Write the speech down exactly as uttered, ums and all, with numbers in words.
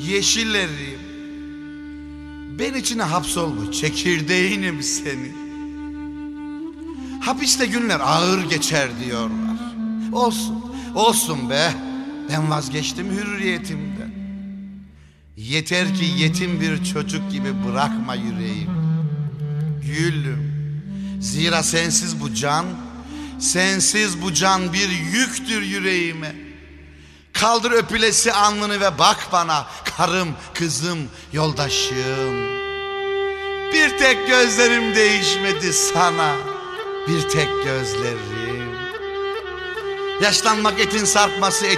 yeşillerim. Ben içine hapsolmuş çekirdeğinim senin. Hapiste günler ağır geçer diyorlar. Olsun, olsun be. Ben vazgeçtim hürriyetimden. Yeter ki yetim bir çocuk gibi bırakma yüreğim. Gülüm, zira sensiz bu can, sensiz bu can bir yüktür yüreğime. Kaldır öpülesi alnını ve bak bana, karım, kızım, yoldaşım. Bir tek gözlerim değişmedi sana, bir tek gözlerim. Yaşlanmak etin sarkması,